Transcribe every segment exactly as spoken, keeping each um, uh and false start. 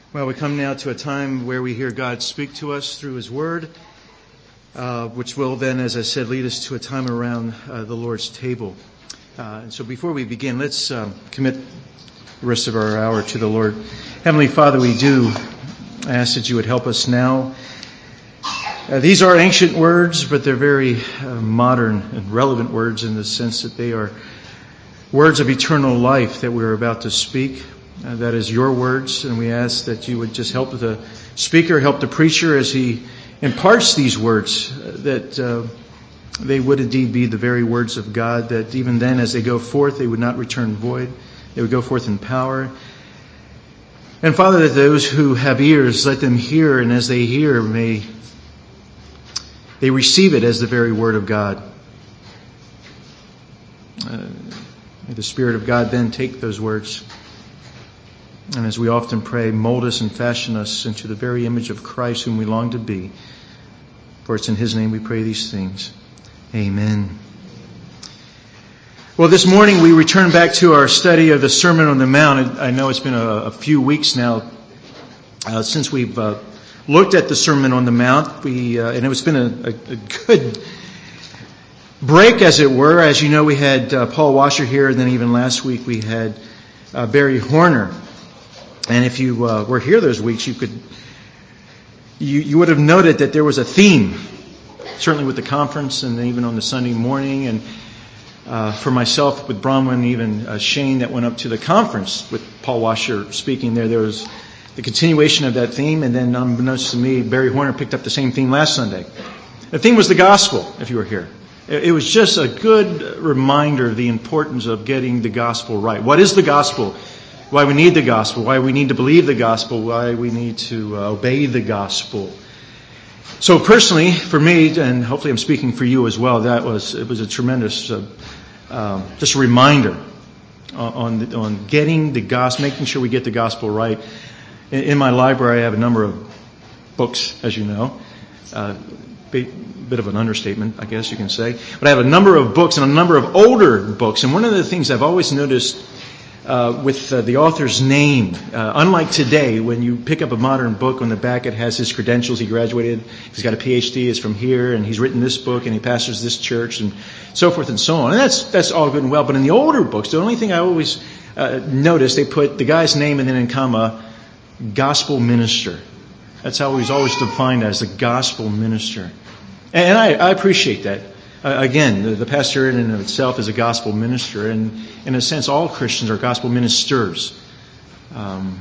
Well, we come now to a time where we hear God speak to us through His Word, uh, which will then, as I said, lead us to a time around uh, the Lord's table. Uh, and so before we begin, let's um, commit the rest of our hour to the Lord. Heavenly Father, we do ask that you would help us now. Uh, these are ancient words, but they're very uh, modern and relevant words in the sense that they are words of eternal life that we're about to speak. Uh, that is your words, and we ask that you would just help the speaker, help the preacher as he imparts these words, uh, that uh, they would indeed be the very words of God, that even then as they go forth, they would not return void. They would go forth in power. And Father, that those who have ears, let them hear, and as they hear, may they receive it as the very word of God. Uh, may the Spirit of God then take those words, and as we often pray, mold us and fashion us into the very image of Christ whom we long to be. For it's in His name we pray these things. Amen. Well, this morning we return back to our study of the Sermon on the Mount. I know it's been a, a few weeks now uh, since we've uh, looked at the Sermon on the Mount. We uh, and it's been a, a, a good break, as it were. As you know, we had uh, Paul Washer here, and then even last week we had uh, Barry Horner. And if you uh, were here those weeks, you could you, you would have noted that there was a theme, certainly with the conference and even on the Sunday morning. And uh, for myself, with Bronwyn, even uh, Shane that went up to the conference with Paul Washer speaking there, there was the continuation of that theme. And then unbeknownst to me, Barry Horner picked up the same theme last Sunday. The theme was the gospel, if you were here. It was just a good reminder of the importance of getting the gospel right. What is the gospel? Why we need the gospel, why we need to believe the gospel, why we need to uh, obey the gospel. So personally, for me, and hopefully I'm speaking for you as well, that was it was a tremendous, uh, uh, just a reminder on on getting the gospel, making sure we get the gospel right. In, in my library, I have a number of books, as you know. Uh, bit of an understatement, I guess you can say. But I have a number of books and a number of older books. And one of the things I've always noticed Uh, with uh, the author's name. Uh, unlike today, when you pick up a modern book, on the back it has his credentials. He graduated, he's got a P H D, is from here, and he's written this book, and he pastors this church, and so forth and so on. And that's that's all good and well. But in the older books, the only thing I always uh, notice, they put the guy's name and then in comma, gospel minister. That's how he's always defined as a gospel minister. And I, I appreciate that. Uh, again, the, the pastor in and of itself is a gospel minister, and in a sense, all Christians are gospel ministers. Um,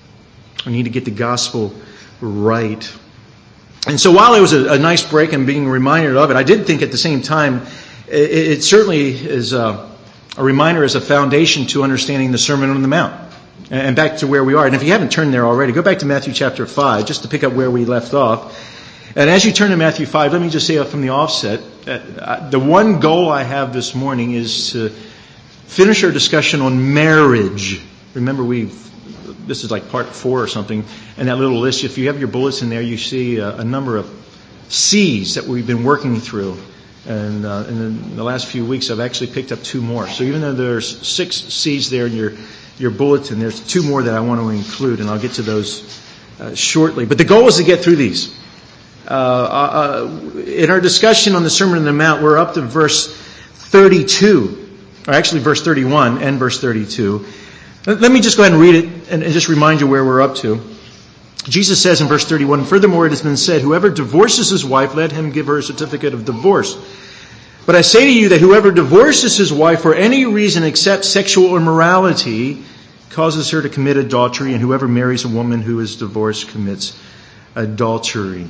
we need to get the gospel right. And so while it was a, a nice break and being reminded of it, I did think at the same time, it, it certainly is a, a reminder as a foundation to understanding the Sermon on the Mount. And back to where we are. And if you haven't turned there already, go back to Matthew chapter five, just to pick up where we left off. And as you turn to Matthew five, let me just say from the offset, uh, the one goal I have this morning is to finish our discussion on marriage. Remember, we've this is like part four or something, and that little list, if you have your bullets in there, you see a, a number of C's that we've been working through. And uh, in the last few weeks, I've actually picked up two more. So even though there's six C's there in your, your bulletin, there's two more that I want to include, and I'll get to those uh, shortly. But the goal is to get through these. Uh, uh, in our discussion on the Sermon on the Mount, we're up to verse thirty-two, or actually verse thirty-one and verse thirty-two. Let me just go ahead and read it and just remind you where we're up to. Jesus says in verse thirty-one, "Furthermore, it has been said, whoever divorces his wife, let him give her a certificate of divorce. But I say to you that whoever divorces his wife for any reason except sexual immorality causes her to commit adultery, and whoever marries a woman who is divorced commits adultery."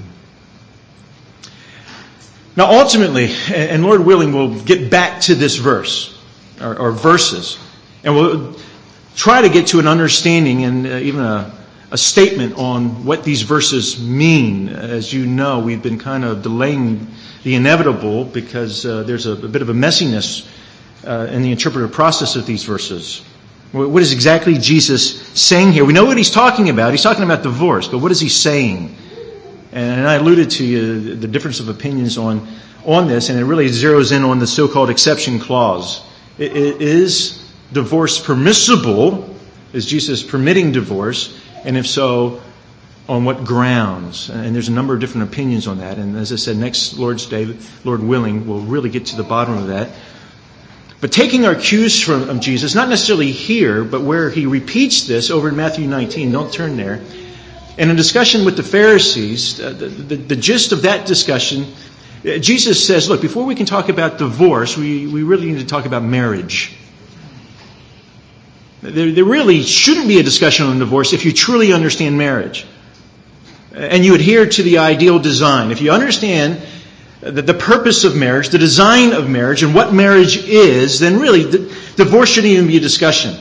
Now, ultimately, and Lord willing, we'll get back to this verse, or, or verses, and we'll try to get to an understanding and uh, even a, a statement on what these verses mean. As you know, we've been kind of delaying the inevitable because uh, there's a, a bit of a messiness uh, in the interpretive process of these verses. What is exactly Jesus saying here? We know what he's talking about. He's talking about divorce, but what is he saying? And I alluded to you the difference of opinions on, on this, and it really zeroes in on the so-called exception clause. It, it is divorce permissible? Is Jesus permitting divorce? And if so, on what grounds. And there's a number of different opinions on that. And as I said, next Lord's Day, Lord willing, we'll really get to the bottom of that. But taking our cues from Jesus, not necessarily here, but where he repeats this over in Matthew nineteen, don't turn there. In a discussion with the Pharisees, uh, the, the, the gist of that discussion, uh, Jesus says, look, before we can talk about divorce, we, we really need to talk about marriage. There, there really shouldn't be a discussion on divorce if you truly understand marriage. And you adhere to the ideal design. If you understand the, the purpose of marriage, the design of marriage, and what marriage is, then really the, divorce shouldn't even be a discussion.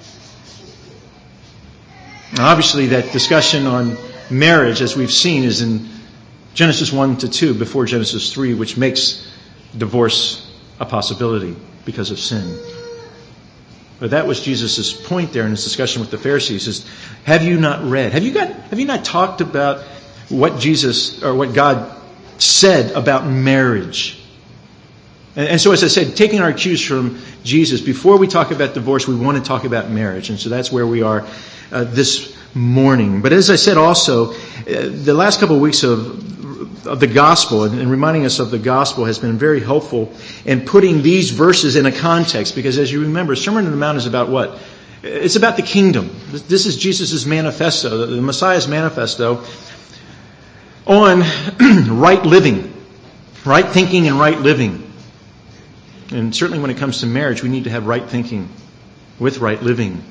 Now, obviously, that discussion on marriage, as we've seen, is in Genesis one to two, before Genesis three, which makes divorce a possibility because of sin. But that was Jesus' point there in his discussion with the Pharisees: is have you not read? Have you got? Have you not talked about what Jesus or what God said about marriage? And, and so, as I said, taking our cues from Jesus, before we talk about divorce, we want to talk about marriage, and so that's where we are uh, this morning. But as I said, also, uh, the last couple of weeks of of the gospel and, and reminding us of the gospel has been very helpful in putting these verses in a context, because as you remember, Sermon on the Mount is about what? It's about the kingdom. This is Jesus' manifesto, the Messiah's manifesto on right living, right thinking and right living. And certainly when it comes to marriage, we need to have right thinking with right living.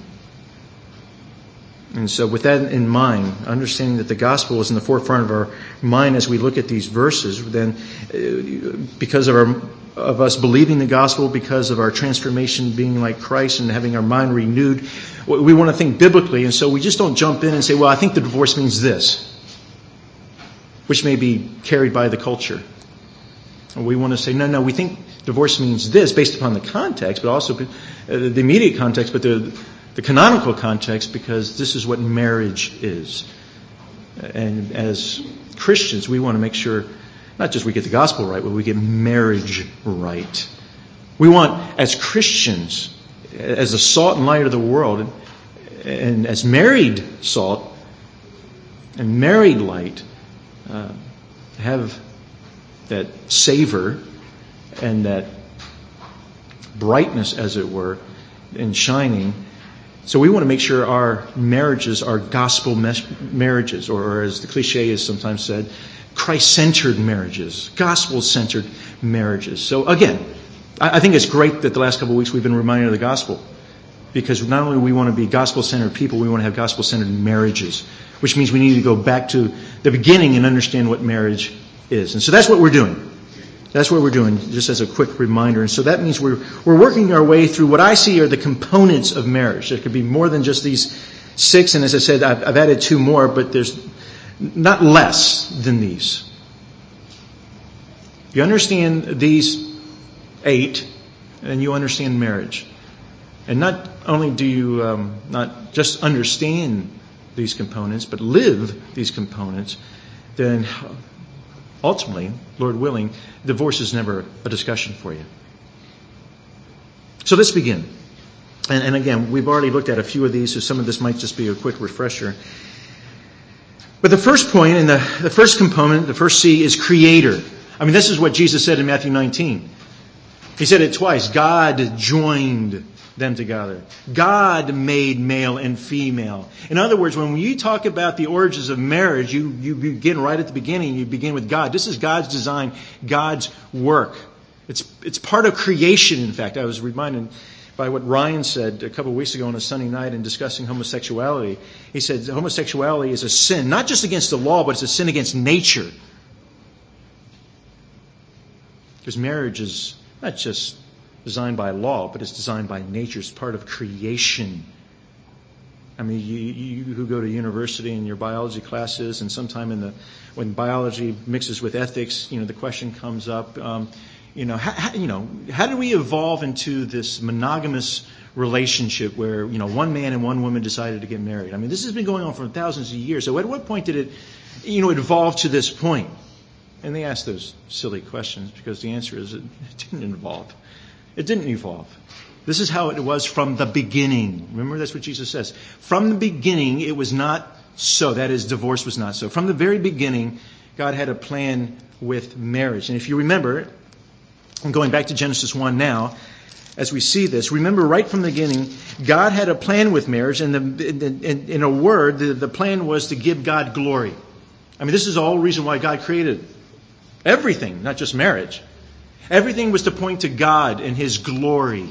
And so with that in mind, understanding that the gospel is in the forefront of our mind as we look at these verses, then because of our of us believing the gospel, because of our transformation being like Christ and having our mind renewed, we want to think biblically. And so we just don't jump in and say, well, I think the divorce means this, which may be carried by the culture. We want to say, no, no, we think divorce means this based upon the context, but also the immediate context, but the The canonical context, because this is what marriage is. And as Christians, we want to make sure not just we get the gospel right, but we get marriage right. We want, as Christians, as the salt and light of the world, and as married salt and married light, uh, have that savor and that brightness, as it were, and shining. So we want to make sure our marriages are gospel mes- marriages, or as the cliche is sometimes said, Christ-centered marriages, gospel-centered marriages. So again, I, I think it's great that the last couple of weeks we've been reminded of the gospel, because not only do we want to be gospel-centered people, we want to have gospel-centered marriages, which means we need to go back to the beginning and understand what marriage is. And so that's what we're doing. That's what we're doing, just as a quick reminder. And so that means we're we're working our way through what I see are the components of marriage. There could be more than just these six, and as I said, I've, I've added two more, but there's not less than these. You understand these eight, and you understand marriage. And not only do you um, not just understand these components, but live these components, then ultimately, Lord willing, divorce is never a discussion for you. So let's begin. And, and again, we've already looked at a few of these, so some of this might just be a quick refresher. But the first point, and the, the first component, the first C, is creator. I mean, this is what Jesus said in Matthew nineteen. He said it twice. God joined them together. God made male and female. In other words, when you talk about the origins of marriage, you, you begin right at the beginning. You begin with God. This is God's design, God's work. It's it's part of creation, in fact. I was reminded by what Ryan said a couple of weeks ago on a Sunday night in discussing homosexuality. He said homosexuality is a sin, not just against the law, but it's a sin against nature. Because marriage is not just designed by law, but it's designed by nature. It's part of creation. I mean, you, you who go to university in your biology classes, and sometime in the when biology mixes with ethics, you know, the question comes up, um, you know, how, how, you know, how do we evolve into this monogamous relationship where, you know, one man and one woman decided to get married? I mean, this has been going on for thousands of years. So at what point did it, you know, evolve to this point? And they ask those silly questions because the answer is it didn't evolve. It didn't evolve. This is how it was from the beginning. Remember, that's what Jesus says. From the beginning, it was not so. That is, divorce was not so. From the very beginning, God had a plan with marriage. And if you remember, I'm going back to Genesis one now, as we see this, remember right from the beginning, God had a plan with marriage, and the, in, in a word, the, the plan was to give God glory. I mean, this is the whole reason why God created everything, not just marriage. Everything was to point to God and His glory.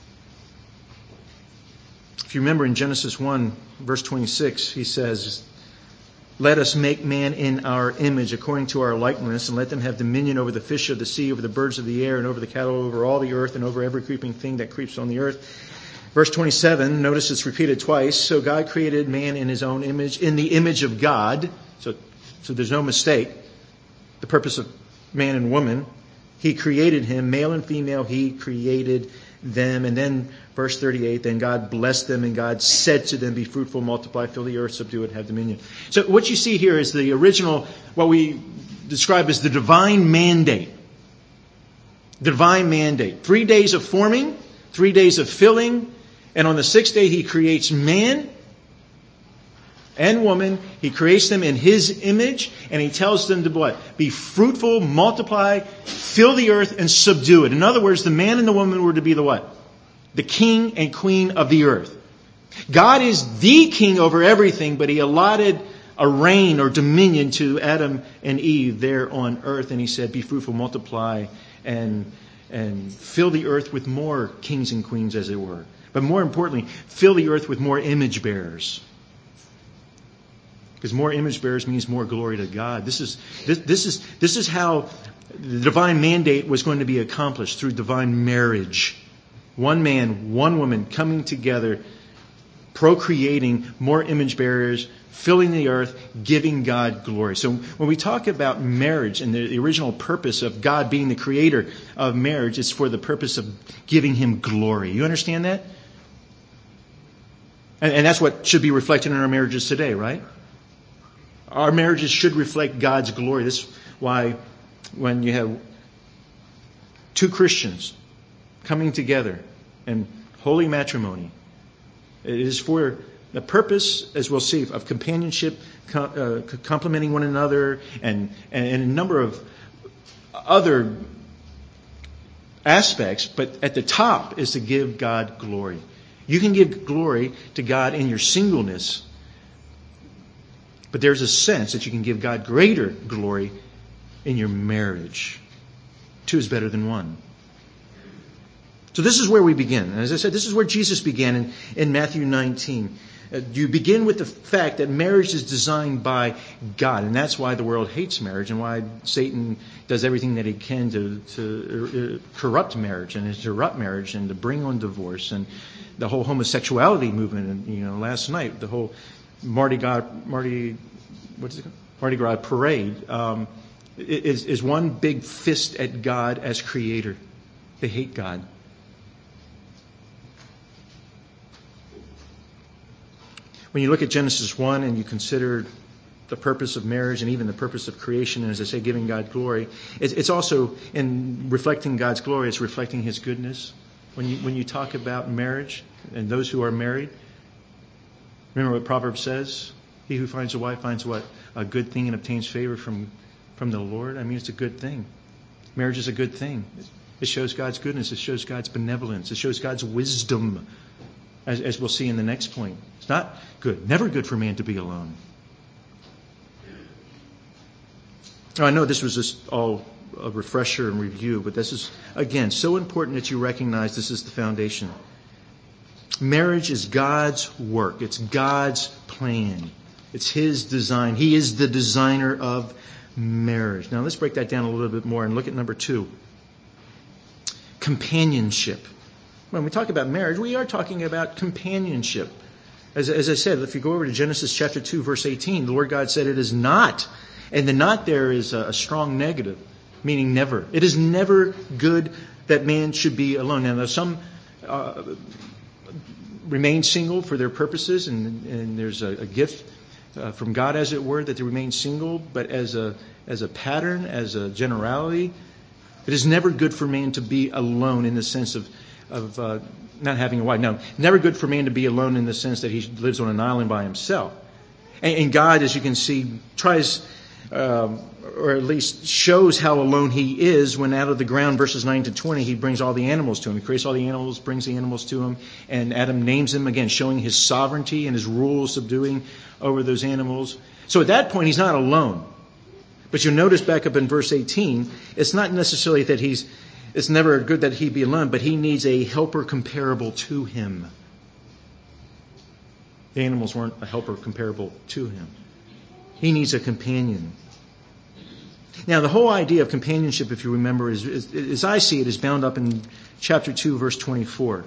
If you remember in Genesis one, verse twenty-six, He says, "Let us make man in our image, according to our likeness, and let them have dominion over the fish of the sea, over the birds of the air, and over the cattle, over all the earth, and over every creeping thing that creeps on the earth." Verse twenty-seven, notice it's repeated twice. So God created man in His own image, in the image of God. So, so there's no mistake. The purpose of man and woman. He created him, male and female, He created them. And then verse thirty-eight, then God blessed them, and God said to them, "Be fruitful, multiply, fill the earth, subdue it, have dominion." So what you see here is the original, what we describe as the divine mandate. Divine mandate. Three days of forming, three days of filling, and on the sixth day He creates man and woman. He creates them in His image, and He tells them to what? Be fruitful, multiply, fill the earth, and subdue it. In other words, the man and the woman were to be the what? The king and queen of the earth. God is the king over everything, but He allotted a reign or dominion to Adam and Eve there on earth, and He said, be fruitful, multiply, and, and fill the earth with more kings and queens, as it were. But more importantly, fill the earth with more image bearers. Because more image bearers means more glory to God. This is this, this is this is how the divine mandate was going to be accomplished, through divine marriage. One man, one woman coming together, procreating more image bearers, filling the earth, giving God glory. So when we talk about marriage and the, the original purpose of God being the creator of marriage, it's for the purpose of giving Him glory. You understand that? And, and that's what should be reflected in our marriages today, right? Our marriages should reflect God's glory. This is why when you have two Christians coming together in holy matrimony, it is for the purpose, as we'll see, of companionship, uh, complementing one another, and, and a number of other aspects. But at the top is to give God glory. You can give glory to God in your singleness, but there's a sense that you can give God greater glory in your marriage. Two is better than one. So this is where we begin. And as I said, this is where Jesus began in, in Matthew nineteen. Uh, you begin with the fact that marriage is designed by God. And that's why the world hates marriage, and why Satan does everything that he can to, to uh, corrupt marriage and interrupt marriage and to bring on divorce. And the whole homosexuality movement, and you know, last night, the whole Mardi Gras, Mardi, what is it called? Mardi Gras parade um, is, is one big fist at God as creator. They hate God. When you look at Genesis one and you consider the purpose of marriage and even the purpose of creation, and as I say, giving God glory, it's, it's also, in reflecting God's glory, it's reflecting His goodness. When you, when you talk about marriage and those who are married, remember what Proverbs says? He who finds a wife finds what? A good thing and obtains favor from, from the Lord. I mean, it's a good thing. Marriage is a good thing. It shows God's goodness. It shows God's benevolence. It shows God's wisdom, as, as we'll see in the next point. It's not good. Never good for man to be alone. Now, I know this was just all a refresher and review, but this is, again, so important that you recognize this is the foundation. Marriage is God's work. It's God's plan. It's His design. He is the designer of marriage. Now let's break that down a little bit more and look at number two. Companionship. When we talk about marriage, we are talking about companionship. As, as I said, if you go over to Genesis chapter two, verse eighteen, the Lord God said it is not. And the not there is a, a strong negative, meaning never. It is never good that man should be alone. Now, there's some uh, remain single for their purposes, and, and there's a, a gift uh, from God, as it were, that they remain single. But as a as a pattern, as a generality, it is never good for man to be alone in the sense of of uh, not having a wife. No, never good for man to be alone in the sense that he lives on an island by himself. And, and God, as you can see, tries, um, or at least shows how alone he is when out of the ground, verses nine to twenty, he brings all the animals to him. He creates all the animals, brings the animals to him, and Adam names them again, showing his sovereignty and his rule, subduing over those animals. So at that point, he's not alone. But you'll notice back up in verse eighteen, it's not necessarily that he's, it's never good that he be alone, but he needs a helper comparable to him. The animals weren't a helper comparable to him. He needs a companion. Now, the whole idea of companionship, if you remember, is, is, as I see it, is bound up in chapter two, verse twenty-four.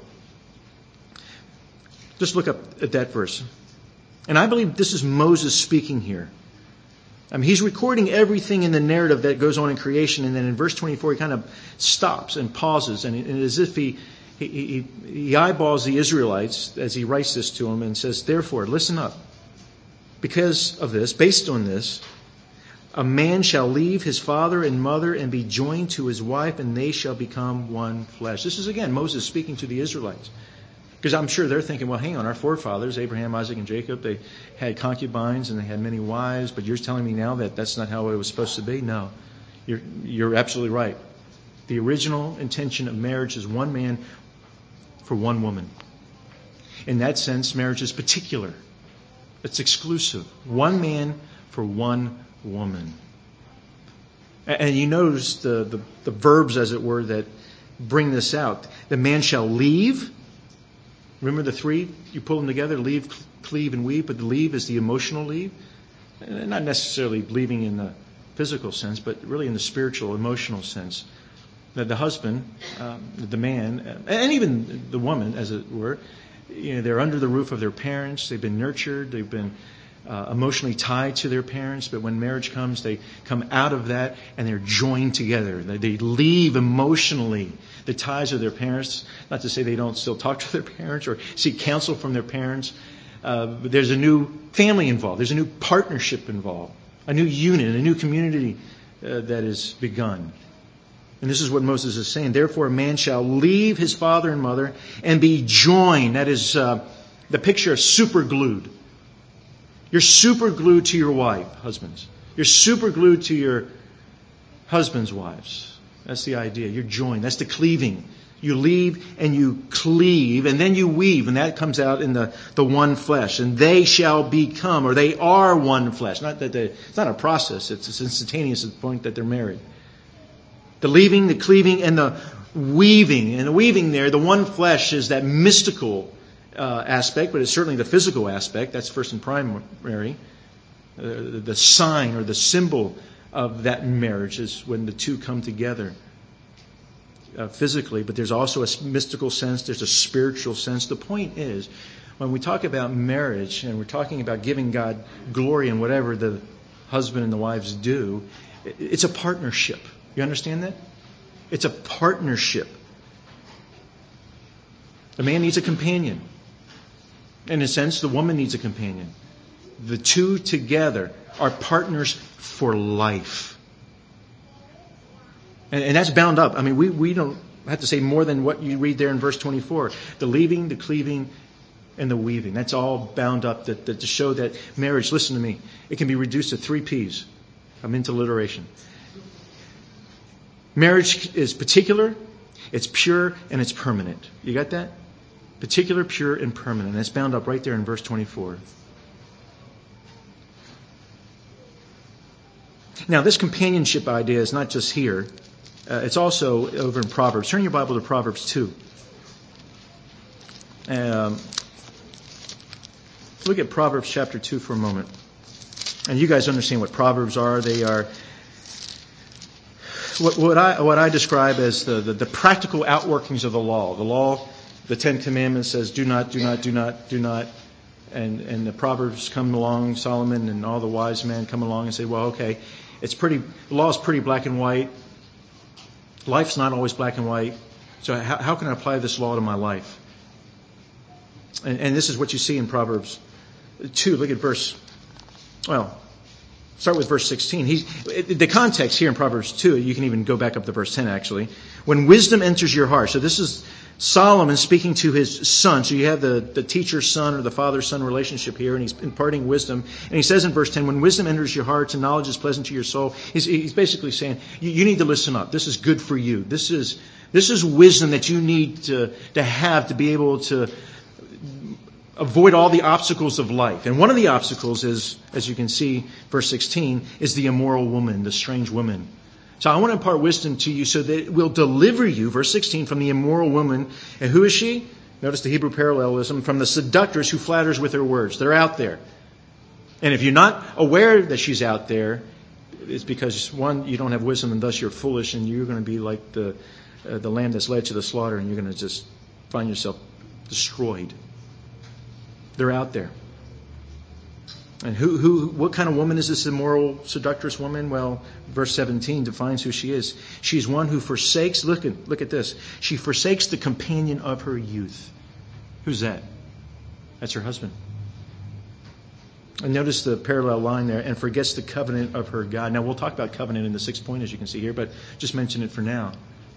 Just look up at that verse. And I believe this is Moses speaking here. I mean, he's recording everything in the narrative that goes on in creation, and then in verse twenty-four, he kind of stops and pauses, and, and as if he, he, he, he eyeballs the Israelites as he writes this to them and says, therefore, listen up. Because of this, based on this, a man shall leave his father and mother and be joined to his wife, and they shall become one flesh. This is, again, Moses speaking to the Israelites. Because I'm sure they're thinking, well, hang on, our forefathers, Abraham, Isaac, and Jacob, they had concubines and they had many wives, but you're telling me now that that's not how it was supposed to be? No, you're, you're absolutely right. The original intention of marriage is one man for one woman. In that sense, marriage is particular. It's exclusive. One man for one woman. And you notice the, the, the verbs, as it were, that bring this out. The man shall leave. Remember the three? You pull them together, leave, cleave, and weave, but the leave is the emotional leave. Not necessarily leaving in the physical sense, but really in the spiritual, emotional sense. That the husband, um, the man, and even the woman, as it were, you know, they're under the roof of their parents. They've been nurtured. They've been uh, emotionally tied to their parents. But when marriage comes, they come out of that and they're joined together. They, they leave emotionally the ties of their parents. Not to say they don't still talk to their parents or seek counsel from their parents. Uh, but there's a new family involved. There's a new partnership involved. A new unit, a new community uh, that is begun. And this is what Moses is saying. Therefore, a man shall leave his father and mother and be joined. That is uh, the picture of super glued. You're super glued to your wife, husbands. You're super glued to your husband's wives. That's the idea. You're joined. That's the cleaving. You leave and you cleave, and then you weave, and that comes out in the, the one flesh. And they shall become, or they are one flesh. Not that they, it's not a process. It's, it's instantaneous at the point that they're married. The leaving, the cleaving, and the weaving. And the weaving there, the one flesh is that mystical uh, aspect, but it's certainly the physical aspect. That's first and primary. Uh, the sign or the symbol of that marriage is when the two come together uh, physically. But there's also a mystical sense. There's a spiritual sense. The point is, when we talk about marriage and we're talking about giving God glory in whatever the husband and the wives do, it's a partnership. You understand that? It's a partnership. The man needs a companion. In a sense, the woman needs a companion. The two together are partners for life. And, and that's bound up. I mean, we, we don't have to say more than what you read there in verse twenty-four. The leaving, the cleaving, and the weaving. That's all bound up that, that to show that marriage, listen to me, it can be reduced to three P's. I'm into alliteration. Marriage is particular, it's pure, and it's permanent. You got that? Particular, pure, and permanent. That's bound up right there in verse twenty-four. Now, this companionship idea is not just here. Uh, it's also over in Proverbs. Turn your Bible to Proverbs two. Um, look at Proverbs chapter two for a moment. And you guys understand what Proverbs are. They are what, what I what I describe as the, the, the practical outworkings of the law. The law, the Ten Commandments says, do not, do not, do not, do not. And, and the Proverbs come along, Solomon and all the wise men come along and say, well, okay, it's pretty, the law is pretty black and white. Life's not always black and white. So how, how can I apply this law to my life? And, and this is what you see in Proverbs two. Look at verse, well, start with verse sixteen. He's, the context here in Proverbs two, you can even go back up to verse ten actually. When wisdom enters your heart. So this is Solomon speaking to his son. So you have the, the teacher's son or the father's son relationship here, and he's imparting wisdom. And he says in verse ten, when wisdom enters your hearts and knowledge is pleasant to your soul, he's, he's basically saying, you, you need to listen up. This is good for you. This is this is wisdom that you need to, to have to be able to avoid all the obstacles of life. And one of the obstacles is, as you can see, verse sixteen, is the immoral woman, the strange woman. So I want to impart wisdom to you so that it will deliver you, verse sixteen, from the immoral woman. And who is she? Notice the Hebrew parallelism, from the seductress who flatters with her words. They're out there. And if you're not aware that she's out there, it's because, one, you don't have wisdom and thus you're foolish and you're going to be like the, uh, the lamb that's led to the slaughter and you're going to just find yourself destroyed. They're out there. And who, who, what kind of woman is this immoral, seductress woman? Well, verse seventeen defines who she is. She's one who forsakes, look at, look at this. She forsakes the companion of her youth. Who's that? That's her husband. And notice the parallel line there, and forgets the covenant of her God. Now, we'll talk about covenant in the sixth point, as you can see here, but just mention it for now.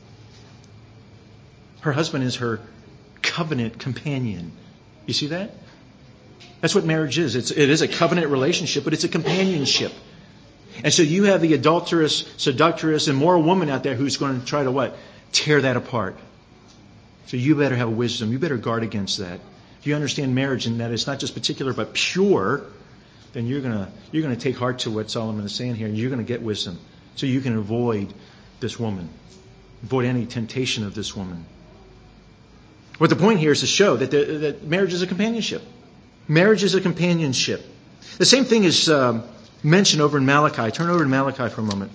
Her husband is her covenant companion. You see that? That's what marriage is. It's, it is a covenant relationship, but it's a companionship. And so you have the adulterous, seductress, immoral woman out there who's going to try to what? Tear that apart. So you better have wisdom. You better guard against that. If you understand marriage and that it's not just particular but pure, then you're going to you're going to take heart to what Solomon is saying here, and you're going to get wisdom. So you can avoid this woman. Avoid any temptation of this woman. What the point here is to show that, the, that marriage is a companionship. Marriage is a companionship. The same thing is um, mentioned over in Malachi. Turn over to Malachi for a moment.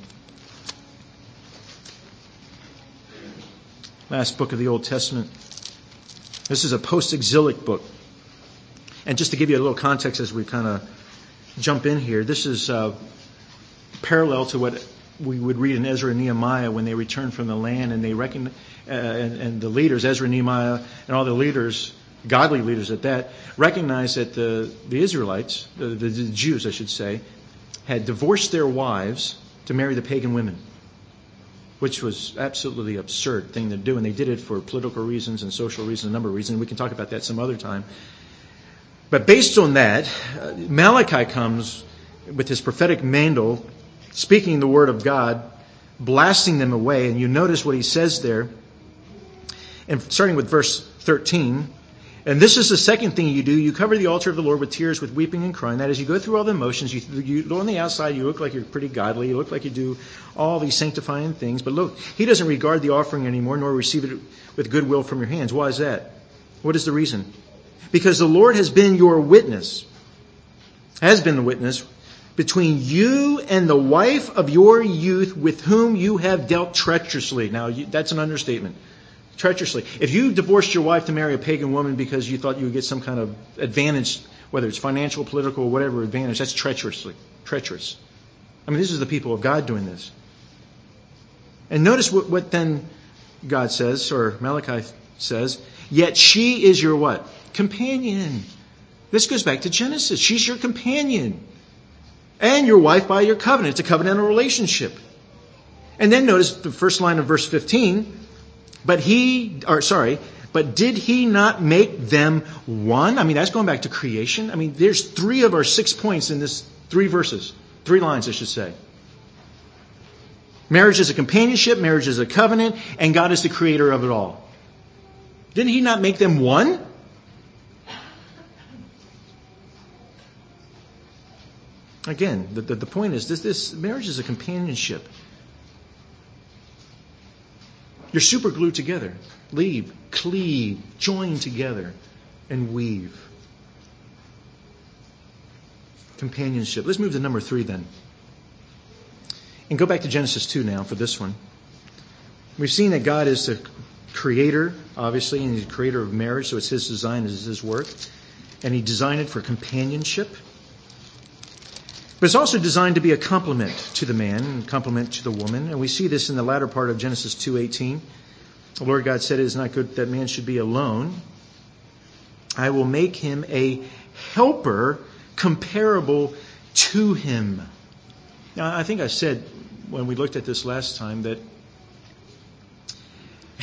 Last book of the Old Testament. This is a post-exilic book. And just to give you a little context as we kind of jump in here, this is uh, parallel to what we would read in Ezra and Nehemiah when they returned from the land and they reckon, uh, and, and the leaders, Ezra, Nehemiah, and all the leaders, godly leaders at that, recognized that the, the Israelites, the, the, the Jews, I should say, had divorced their wives to marry the pagan women, which was absolutely absurd thing to do. And they did it for political reasons and social reasons, a number of reasons. We can talk about that some other time. But based on that, uh, Malachi comes with his prophetic mandal, speaking the word of God, blasting them away. And you notice what he says there. And starting with verse thirteen, and this is the second thing you do. You cover the altar of the Lord with tears, with weeping and crying. That is, you go through all the motions. You, you on the outside, you look like you're pretty godly. You look like you do all these sanctifying things. But look, he doesn't regard the offering anymore, nor receive it with goodwill from your hands. Why is that? What is the reason? Because the Lord has been your witness, has been the witness, between you and the wife of your youth with whom you have dealt treacherously. Now, you, that's an understatement. Treacherously. If you divorced your wife to marry a pagan woman because you thought you would get some kind of advantage, whether it's financial, political, whatever advantage, that's treacherously. Treacherous. I mean, this is the people of God doing this. And notice what, what then God says, or Malachi says, yet she is your what? Companion. This goes back to Genesis. She's your companion. And your wife by your covenant. It's a covenantal relationship. And then notice the first line of verse fifteen. But he, or sorry, but did he not make them one? I mean, that's going back to creation. I mean, there's three of our six points in this, three verses, three lines, I should say. Marriage is a companionship, marriage is a covenant, and God is the creator of it all. Didn't he not make them one? Again, the, the, the point is this, this marriage is a companionship. You're super glued together. Leave, cleave, join together, and weave. Companionship. Let's move to number three then. And go back to Genesis two now for this one. We've seen that God is the creator, obviously, and He's the creator of marriage, so it's His design, it's His work. And He designed it for companionship. But it's also designed to be a complement to the man and complement to the woman. And we see this in the latter part of Genesis two eighteen. The Lord God said, it is not good that man should be alone. I will make him a helper comparable to him. Now, I think I said when we looked at this last time that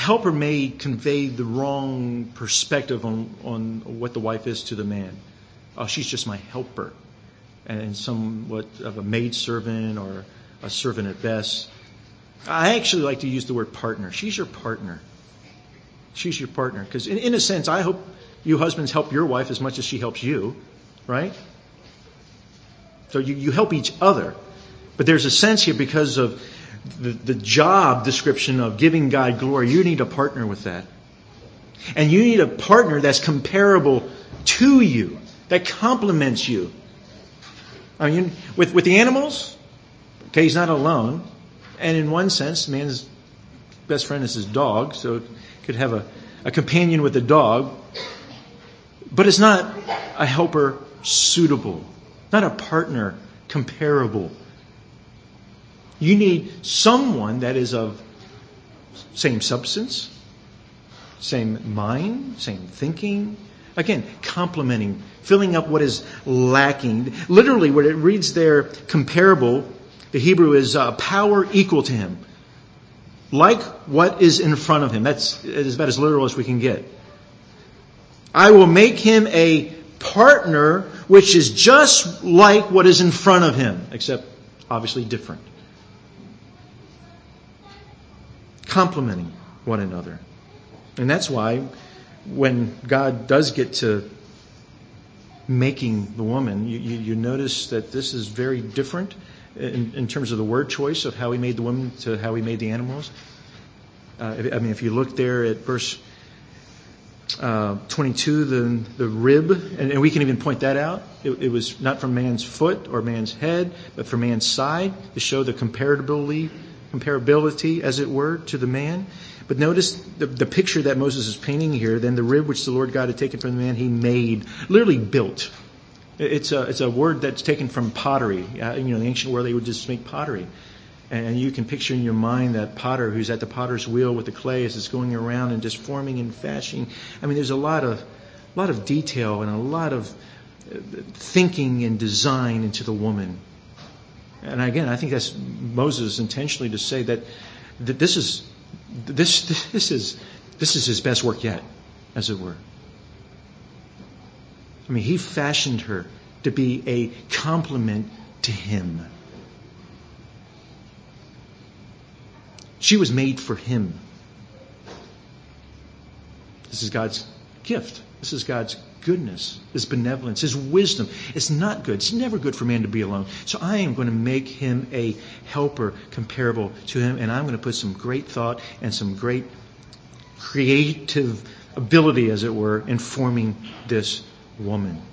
helper may convey the wrong perspective on, on what the wife is to the man. Oh, she's just my helper. And somewhat of a maidservant or a servant at best. I actually like to use the word partner. She's your partner. She's your partner. Because in, in a sense, I hope you husbands help your wife as much as she helps you. Right? So you, you help each other. But there's a sense here because of the, the job description of giving God glory. You need a partner with that. And you need a partner that's comparable to you. That complements you. I mean, with, with the animals, okay, he's not alone. And in one sense, man's best friend is his dog, so it could have a, a companion with a dog. But it's not a helper suitable, not a partner comparable. You need someone that is of same substance, same mind, same thinking. Again, complementing, filling up what is lacking. Literally, what it reads there, comparable, the Hebrew is uh, power equal to him. Like what is in front of him. That's it is about as literal as we can get. I will make him a partner which is just like what is in front of him, except obviously different. Complementing one another. And that's why when God does get to making the woman, you, you, you notice that this is very different in, in terms of the word choice of how he made the woman to how he made the animals. Uh, I mean, if you look there at verse uh, twenty-two, the the rib, and, and we can even point that out. It, it was not from man's foot or man's head, but from man's side to show the comparability, comparability, as it were, to the man. But notice the, the picture that Moses is painting here. Then the rib which the Lord God had taken from the man, he made, literally built. It's a it's a word that's taken from pottery. Uh, you know, in the ancient world, they would just make pottery, and you can picture in your mind that potter who's at the potter's wheel with the clay as it's going around and just forming and fashioning. I mean, there's a lot of a lot of detail and a lot of thinking and design into the woman. And again, I think that's Moses intentionally to say that that this is. This this is this is his best work yet, as it were. I mean, he fashioned her to be a complement to him. She was made for him. This is God's gift. This is God's goodness, His benevolence, His wisdom. It's not good. It's never good for man to be alone. So I am going to make him a helper comparable to him, and I'm going to put some great thought and some great creative ability, as it were, in forming this woman.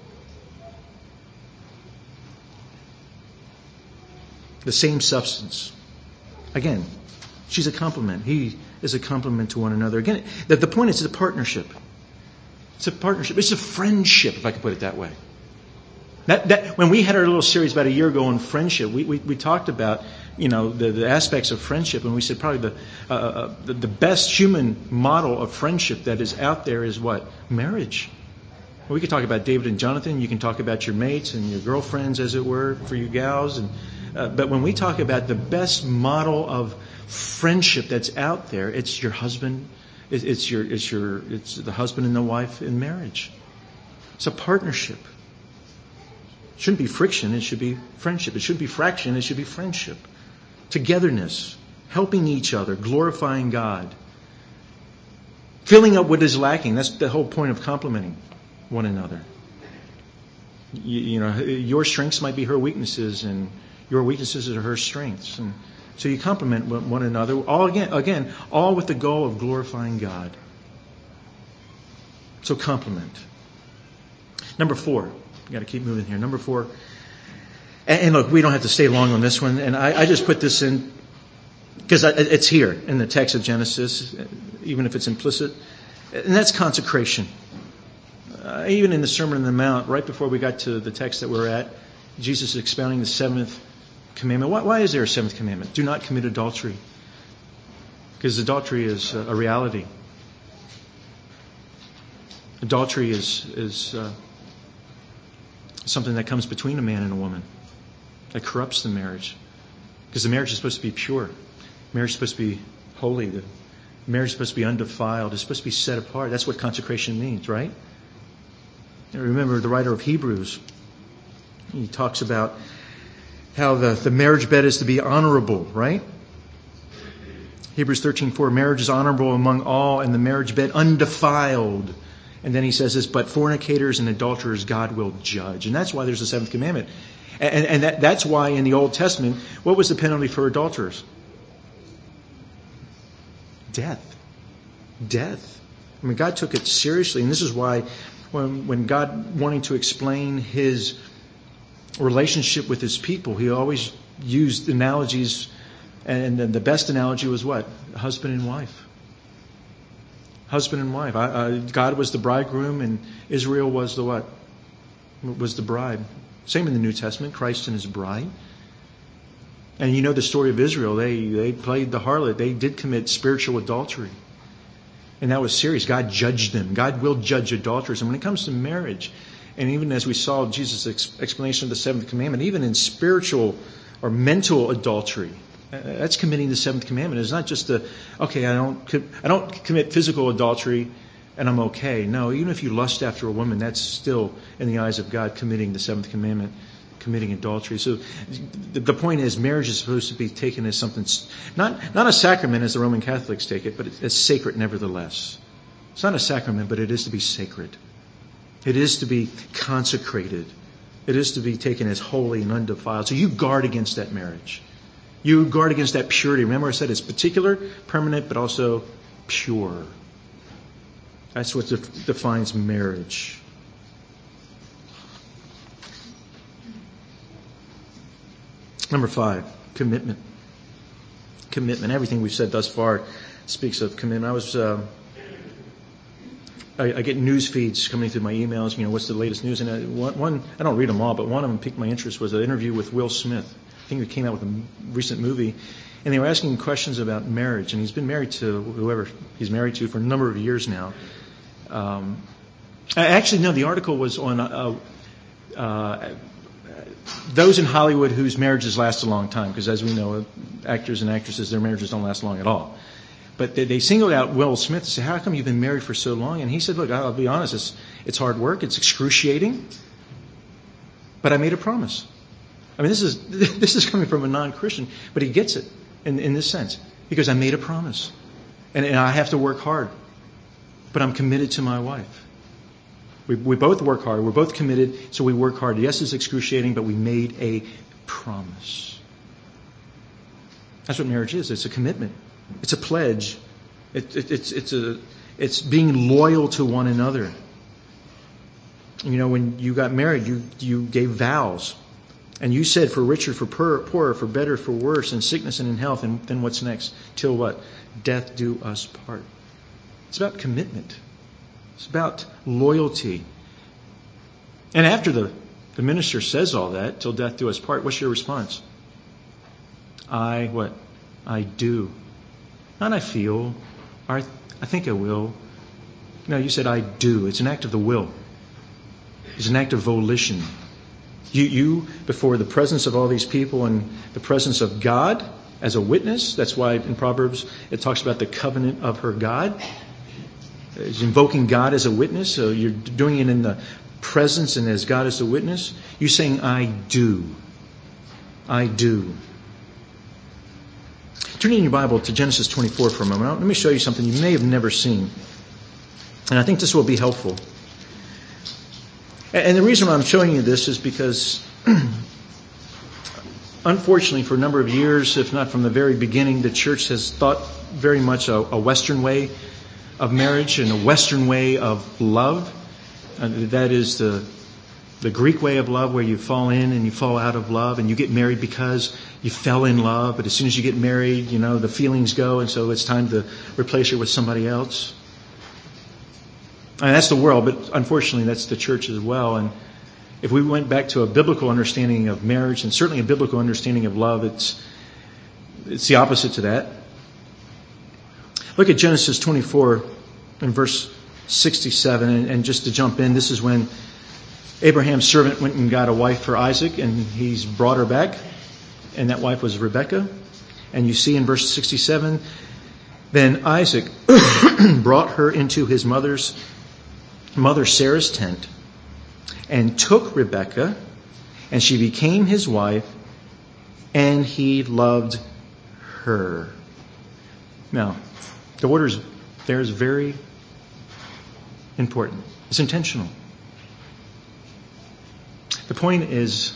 The same substance. Again, she's a complement. He is a complement to one another. Again, the, the point is it's a partnership. It's a partnership. It's a friendship, if I can put it that way. That, that when we had our little series about a year ago on friendship, we, we, we talked about, you know, the, the aspects of friendship, and we said probably the, uh, uh, the the best human model of friendship that is out there is what? Marriage. Well, we could talk about David and Jonathan. You can talk about your mates and your girlfriends, as it were, for you gals. And uh, but when we talk about the best model of friendship that's out there, it's your husband. It's your, it's your, it's the husband and the wife in marriage. It's a partnership. It shouldn't be friction. It should be friendship. It shouldn't be fraction. It should be friendship. Togetherness. Helping each other. Glorifying God. Filling up what is lacking. That's the whole point of complementing one another. You, you know, your strengths might be her weaknesses, and your weaknesses are her strengths. And so you complement one another, all again, again, all with the goal of glorifying God. So complement. Number four, you got to keep moving here. Number four, and, and look, we don't have to stay long on this one. And I, I just put this in because it's here in the text of Genesis, even if it's implicit, and that's consecration. Uh, even in the Sermon on the Mount, right before we got to the text that we're at, Jesus is expounding the seventh commandment. Why, why is there a seventh commandment? Do not commit adultery. Because adultery is a reality. Adultery is is uh, something that comes between a man and a woman. That corrupts the marriage. Because the marriage is supposed to be pure. Marriage is supposed to be holy. The, Marriage is supposed to be undefiled. It's supposed to be set apart. That's what consecration means, right? And remember the writer of Hebrews. He talks about how the, the marriage bed is to be honorable, right? Hebrews thirteen four, marriage is honorable among all, and the marriage bed undefiled. And then he says this, but fornicators and adulterers God will judge. And that's why there's a seventh commandment. And, and that, that's why in the Old Testament, what was the penalty for adulterers? Death. Death. I mean, God took it seriously. And this is why when, when God wanting to explain His relationship with His people, He always used analogies. And then the best analogy was what? Husband and wife. Husband and wife. I, I, God was the bridegroom and Israel was the what? Was the bride. Same in the New Testament. Christ and His bride. And you know the story of Israel. They, they played the harlot. They did commit spiritual adultery. And that was serious. God judged them. God will judge adulterers. And when it comes to marriage, and even as we saw Jesus' ex- explanation of the seventh commandment, even in spiritual or mental adultery, that's committing the seventh commandment. It's not just the, okay, I don't, I don't commit physical adultery and I'm okay. No, even if you lust after a woman, that's still, in the eyes of God, committing the seventh commandment, committing adultery. So the point is, marriage is supposed to be taken as something, not, not a sacrament as the Roman Catholics take it, but it's sacred nevertheless. It's not a sacrament, but it is to be sacred. It is to be consecrated. It is to be taken as holy and undefiled. So you guard against that marriage. You guard against that purity. Remember I said it's particular, permanent, but also pure. That's what def- defines marriage. Number five, commitment. Commitment. Everything we've said thus far speaks of commitment. I was, uh, I, I get news feeds coming through my emails. You know, what's the latest news? And I, one, one, I don't read them all, but one of them piqued my interest was an interview with Will Smith. I think he came out with a recent movie, and they were asking questions about marriage. And he's been married to whoever he's married to for a number of years now. Um, actually, no, the article was on uh, uh, those in Hollywood whose marriages last a long time, because as we know, actors and actresses, their marriages don't last long at all. But they, they singled out Will Smith to say, how come you've been married for so long? And he said, look, I'll be honest, it's, it's hard work, it's excruciating, but I made a promise. I mean, this is this is coming from a non-Christian, but he gets it in, in this sense. Because I made a promise. And, and I have to work hard. But I'm committed to my wife. We, we both work hard. We're both committed, so we work hard. Yes, it's excruciating, but we made a promise. That's what marriage is. It's a commitment. It's a pledge. It, it, it's it's a it's being loyal to one another. You know, when you got married, you you gave vows. And you said, for richer, for poorer, for better, for worse, in sickness and in health, and then what's next? Till what? Death do us part. It's about commitment. It's about loyalty. And after the, the minister says all that, till death do us part, what's your response? I, what? I do. Not I feel, or I, I think I will. No, you said I do. It's an act of the will. It's an act of volition. You, you, before the presence of all these people and the presence of God as a witness, that's why in Proverbs it talks about the covenant of her God. It's invoking God as a witness, so you're doing it in the presence and as God as a witness. You're saying, I do. I do. Turn in your Bible to Genesis twenty-four for a moment. Let me show you something you may have never seen. And I think this will be helpful. And the reason why I'm showing you this is because, unfortunately, for a number of years, if not from the very beginning, the church has thought very much a, a Western way of marriage and a Western way of love. And that is the the Greek way of love, where you fall in and you fall out of love, and you get married because you fell in love. But as soon as you get married, you know, the feelings go, and so it's time to replace her with somebody else. And that's the world, but unfortunately that's the church as well. And if we went back to a biblical understanding of marriage, and certainly a biblical understanding of love, it's it's the opposite to that. Look at Genesis twenty-four and verse sixty-seven. And, and just to jump in, this is when Abraham's servant went and got a wife for Isaac, and he's brought her back. And that wife was Rebekah. And you see in verse sixty-seven, Then Isaac brought her into his mother's mother Sarah's tent and took Rebekah, and she became his wife, and he loved her. Now, the order there is very important. It's intentional. The point is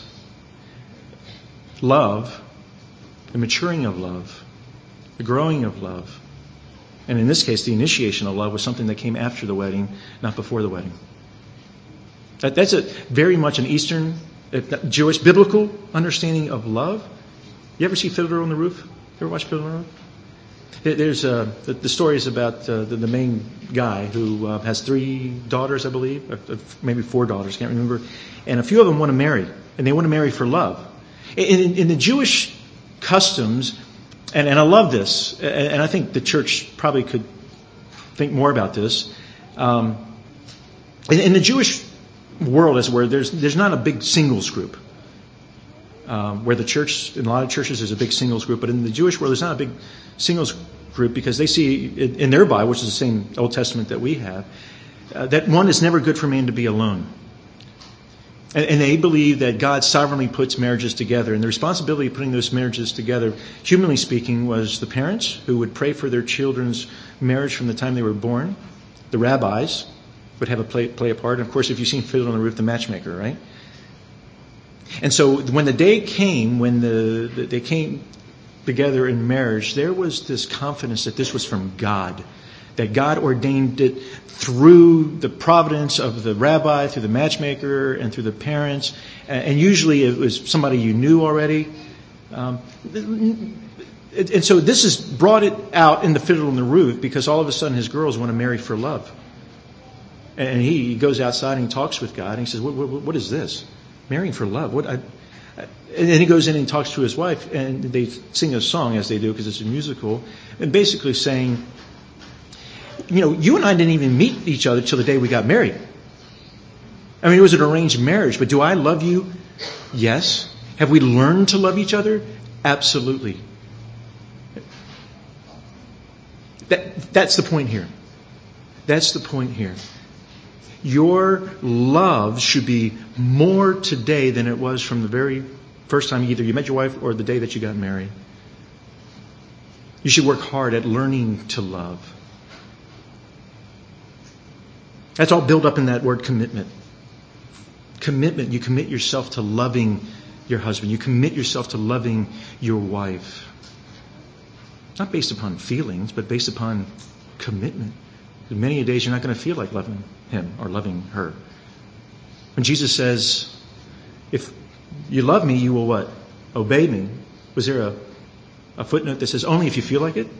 love, the maturing of love, the growing of love, and in this case, the initiation of love was something that came after the wedding, not before the wedding. That, that's a very much an Eastern, Jewish, biblical understanding of love. You ever see Fiddler on the Roof? You ever watch Fiddler on the Roof? There's uh, the, the story is about uh, the, the main guy who uh, has three daughters, I believe, uh, maybe four daughters, can't remember, and a few of them want to marry, and they want to marry for love. In, in, in the Jewish customs, and, and I love this, and, and I think the church probably could think more about this. Um, in, in the Jewish world, as where there's there's not a big singles group. Um, where the church, in a lot of churches, there's a big singles group, but in the Jewish world, there's not a big singles group because they see in, in their Bible, which is the same Old Testament that we have, uh, that one is never good for man to be alone. And, and they believe that God sovereignly puts marriages together, and the responsibility of putting those marriages together, humanly speaking, was the parents who would pray for their children's marriage from the time they were born. The rabbis would have a play, play a part, and of course, if you've seen Fiddler on the Roof, the matchmaker, right? And so when the day came, when the, the they came together in marriage, there was this confidence that this was from God, that God ordained it through the providence of the rabbi, through the matchmaker, and through the parents. And usually it was somebody you knew already. Um, and so this has brought it out in the Fiddler on the Roof because all of a sudden his girls want to marry for love. And he goes outside and he talks with God and he says, what, what, what is this? Marrying for love. What? I, and then he goes in and talks to his wife, and they sing a song as they do because it's a musical, and basically saying, you know, you and I didn't even meet each other till the day we got married. I mean, it was an arranged marriage, but do I love you? Yes. Have we learned to love each other? Absolutely. That, that's the point here. That's the point here. Your love should be more today than it was from the very first time either you met your wife or the day that you got married. You should work hard at learning to love. That's all built up in that word commitment. Commitment. You commit yourself to loving your husband. You commit yourself to loving your wife. Not based upon feelings, but based upon commitment. Many a days you're not going to feel like loving him or loving her. When Jesus says, if you love me, you will what? Obey me. Was there a, a footnote that says only if you feel like it?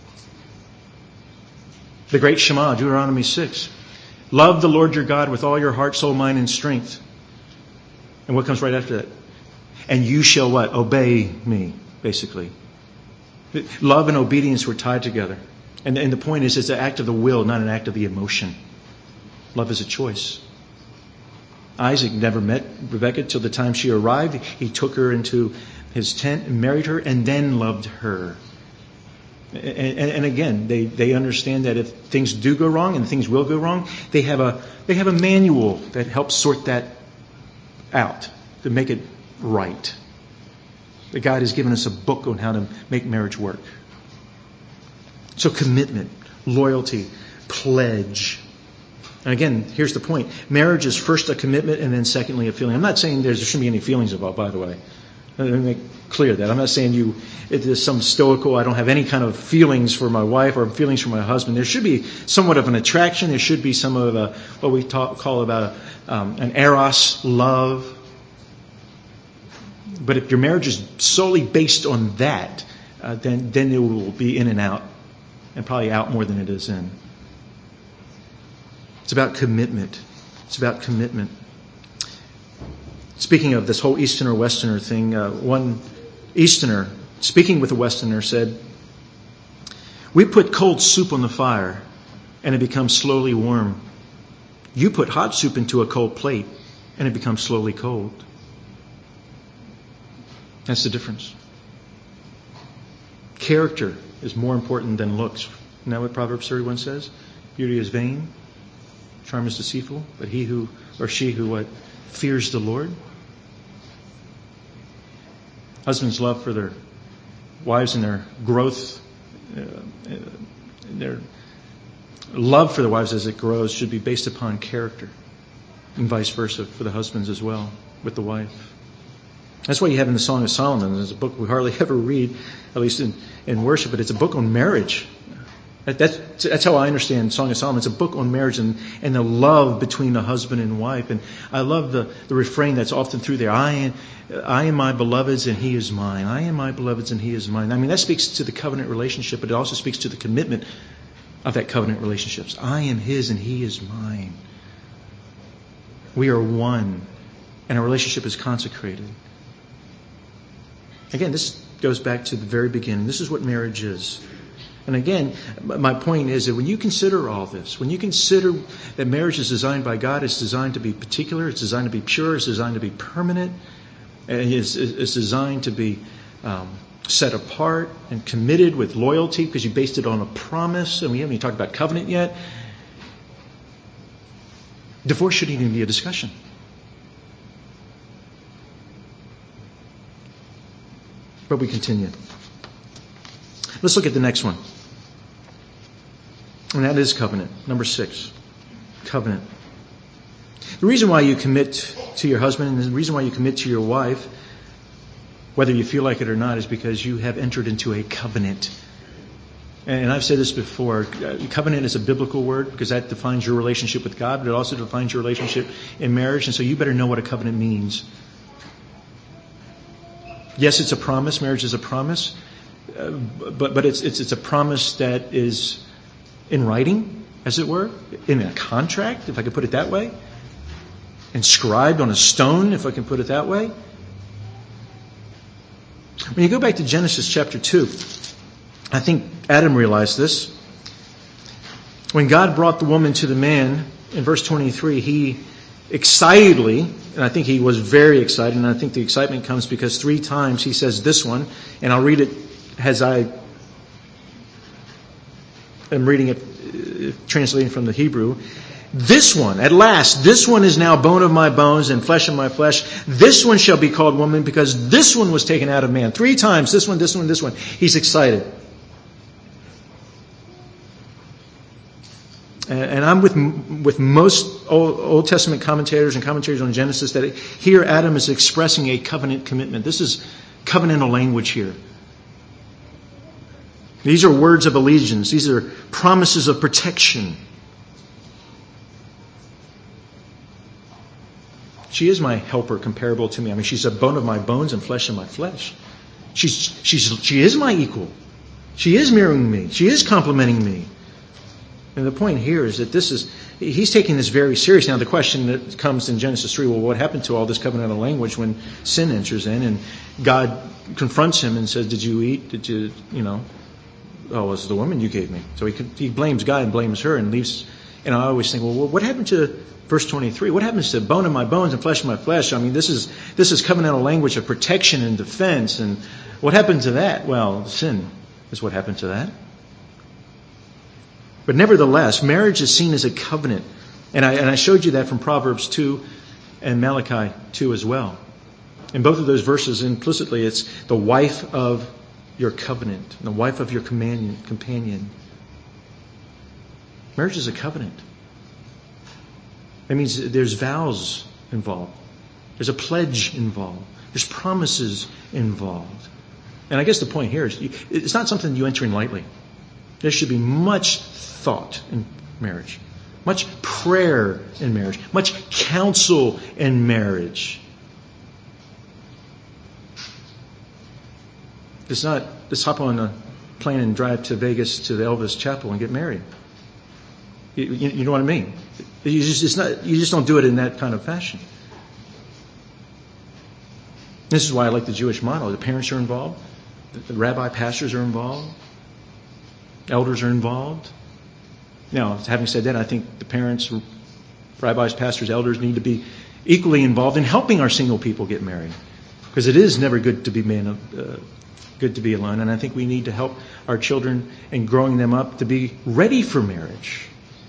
The great Shema, Deuteronomy six. Love the Lord your God with all your heart, soul, mind, and strength. And what comes right after that? And you shall what? Obey me, basically. Love and obedience were tied together. And, and the point is, it's an act of the will, not an act of the emotion. Love is a choice. Isaac never met Rebekah till the time she arrived. He took her into his tent and married her and then loved her. And, and, and again, they, they understand that if things do go wrong, and things will go wrong, they have a they have a manual that helps sort that out, to make it right. That God has given us a book on how to make marriage work. So commitment, loyalty, pledge. And again, here's the point. Marriage is first a commitment and then secondly a feeling. I'm not saying there shouldn't be any feelings involved, by the way. Let me make clear that. I'm not saying you, it is some stoical, I don't have any kind of feelings for my wife or feelings for my husband. There should be somewhat of an attraction. There should be some of a, what we talk, call about a, um, an eros love. But if your marriage is solely based on that, uh, then, then it will be in and out. And probably out more than it is in. It's about commitment. It's about commitment. Speaking of this whole Easterner Westerner thing, uh, one Easterner, speaking with a Westerner, said, "We put cold soup on the fire, and it becomes slowly warm. You put hot soup into a cold plate, and it becomes slowly cold." That's the difference. Character is more important than looks Isn't that what Proverbs thirty-one says? Beauty is vain, charm is deceitful, but he who, or she who what? Fears the Lord. Husbands' love for their wives and their growth, uh, their love for their wives as it grows should be based upon character, and vice versa for the husbands as well with the wife. That's why you have in the Song of Solomon. There's a book we hardly ever read, at least in, in worship, but it's a book on marriage. That, that's, that's how I understand Song of Solomon. It's a book on marriage and, and the love between the husband and wife. And I love the, the refrain that's often through there. I am, I am my beloved's and he is mine. I am my beloved's and he is mine. I mean, that speaks to the covenant relationship, but it also speaks to the commitment of that covenant relationships. I am his and he is mine. We are one, and our relationship is consecrated. Again, this goes back to the very beginning. This is what marriage is. And again, my point is that when you consider all this, when you consider that marriage is designed by God, it's designed to be particular, it's designed to be pure, it's designed to be permanent, and it's, it's designed to be um, set apart and committed with loyalty because you based it on a promise, and we haven't even talked about covenant yet. Divorce shouldn't even be a discussion. But we continue. Let's look at the next one. And that is covenant. Number six. Covenant. The reason why you commit to your husband and the reason why you commit to your wife, whether you feel like it or not, is because you have entered into a covenant. And I've said this before. Covenant is a biblical word because that defines your relationship with God, but it also defines your relationship in marriage. And so you better know what a covenant means. Yes, it's a promise. Marriage is a promise. Uh, but but it's, it's it's a promise that is in writing, as it were, in a contract, if I could put it that way, inscribed on a stone, if I can put it that way. When you go back to Genesis chapter two, I think Adam realized this. When God brought the woman to the man, in verse twenty-three, he excitedly, and I think he was very excited, and I think the excitement comes because three times he says this one, and I'll read it as I am reading it, uh, translating from the Hebrew. This one, at last, this one is now bone of my bones and flesh of my flesh. This one shall be called woman because this one was taken out of man. Three times, this one, this one, this one. He's excited. And I'm with with most Old, Old Testament commentators and commentators on Genesis that here Adam is expressing a covenant commitment. This is covenantal language here. These are words of allegiance. These are promises of protection. She is my helper comparable to me. I mean, she's a bone of my bones and flesh of my flesh. She's, she's, she is my equal. She is mirroring me. She is complementing me. And the point here is that this is, he's taking this very serious. Now the question that comes in Genesis three, well, what happened to all this covenantal language when sin enters in and God confronts him and says, did you eat? Did you, you know, oh, it was the woman you gave me. So he, he blames God and blames her and leaves. And I always think, well, what happened to verse twenty-three? What happens to bone of my bones and flesh of my flesh? I mean, this is, this is covenantal language of protection and defense. And what happened to that? Well, sin is what happened to that. But nevertheless, marriage is seen as a covenant. And I, and I showed you that from Proverbs two and Malachi two as well. In both of those verses, implicitly, it's the wife of your covenant, the wife of your companion. companion. Marriage is a covenant. That means there's vows involved. There's a pledge involved. There's promises involved. And I guess the point here is it's not something you enter in lightly. There should be much thought in marriage, much prayer in marriage, much counsel in marriage. It's not let's hop on a plane and drive to Vegas to the Elvis Chapel and get married. You, you, you know what I mean? You just, it's not, you just don't do it in that kind of fashion. This is why I like the Jewish model. The parents are involved. The, the rabbi pastors are involved. Elders are involved. Now, having said that, I think the parents, rabbis, pastors, elders need to be equally involved in helping our single people get married. Because it is never good to be man, uh, good to be alone. And I think we need to help our children in growing them up to be ready for marriage.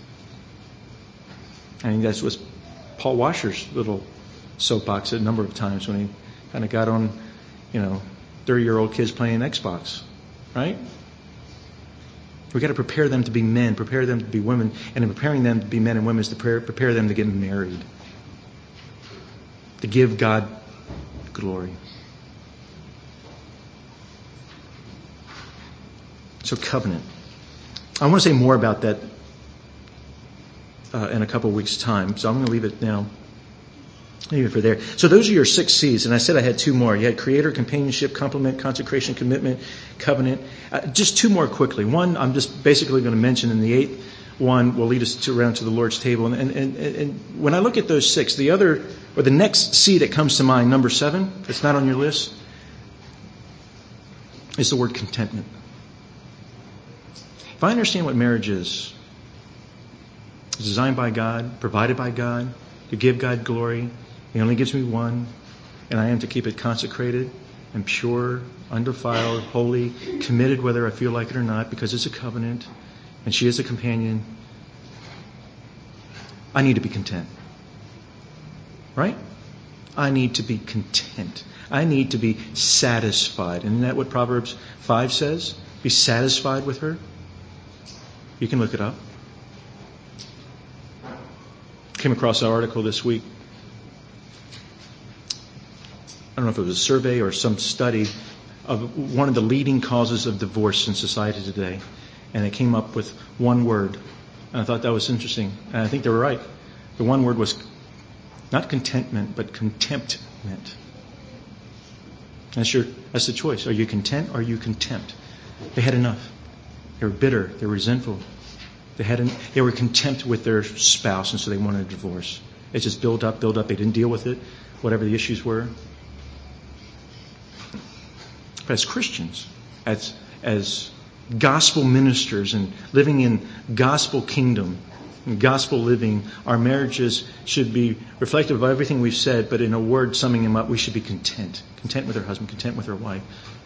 I think that's what Paul Washer's little soapbox a number of times when he kind of got on, you know, thirty-year-old kids playing Xbox, right? We got to prepare them to be men, prepare them to be women, and in preparing them to be men and women is to prepare, prepare them to get married, to give God glory. So covenant. I want to say more about that uh, in a couple of weeks' time, so I'm going to leave it now. Leave it for there. So those are your six C's, and I said I had two more. You had creator, companionship, complement, consecration, commitment, covenant. Uh, just two more quickly. One, I'm just basically going to mention, in the eighth one will lead us to, around to the Lord's table. And, and, and, and when I look at those six, the other, or the next C that comes to mind, number seven, that's not on your list, is the word contentment. If I understand what marriage is, it's designed by God, provided by God, to give God glory. He only gives me one, and I am to keep it consecrated and pure, undefiled, holy, committed whether I feel like it or not, because it's a covenant, and she is a companion. I need to be content. Right? I need to be content. I need to be satisfied. Isn't that what Proverbs five says? Be satisfied with her. You can look it up. Came across an article this week. I don't know if it was a survey or some study of one of the leading causes of divorce in society today. And they came up with one word. And I thought that was interesting. And I think they were right. The one word was not contentment, but contemptment. That's your, that's the choice. Are you content or are you contempt? They had enough. They were bitter. They were resentful. They had, an, they were contempt with their spouse, and so they wanted a divorce. It just built up, built up. They didn't deal with it, whatever the issues were. But as Christians, as as gospel ministers and living in gospel kingdom, and gospel living, our marriages should be reflective of everything we've said, but in a word summing them up, we should be content. Content with our husband, content with our wife.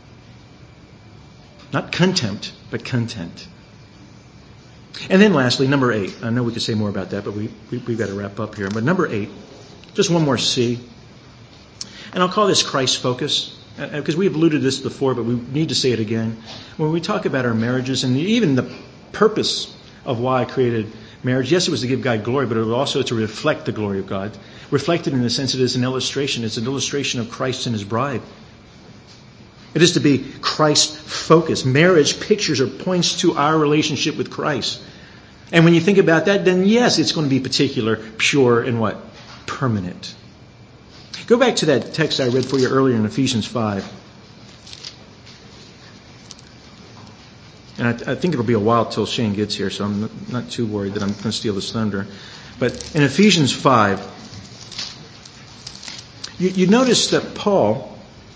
Not contempt, but content. And then lastly, number eight. I know we could say more about that, but we, we, we've got to wrap up here. But number eight, just one more C. And I'll call this Christ focus, because we've alluded to this before, but we need to say it again. When we talk about our marriages and even the purpose of why I created marriage, yes, it was to give God glory, but it was also to reflect the glory of God. Reflected in the sense it is an illustration. It's an illustration of Christ and His bride. It is to be Christ-focused. Marriage pictures or points to our relationship with Christ. And when you think about that, then yes, it's going to be particular, pure, and what? Permanent. Go back to that text I read for you earlier in Ephesians five. And I, I think it'll be a while till Shane gets here, so I'm not, not too worried that I'm going to steal his thunder. But in Ephesians five, you, you notice that Paul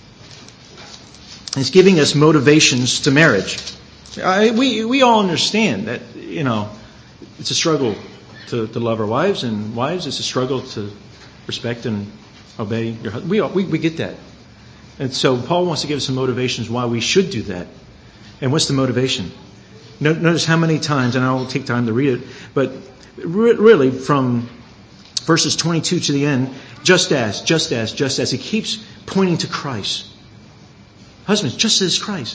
is giving us motivations to marriage. I, we we all understand that, you know, it's a struggle to, to love our wives, and wives, it's a struggle to respect and obey your husband. We, all, we we get that. And so Paul wants to give us some motivations why we should do that. And what's the motivation? Notice how many times, and I won't take time to read it, but really from verses twenty-two to the end, just as, just as, just as. He keeps pointing to Christ. Husbands, just as Christ.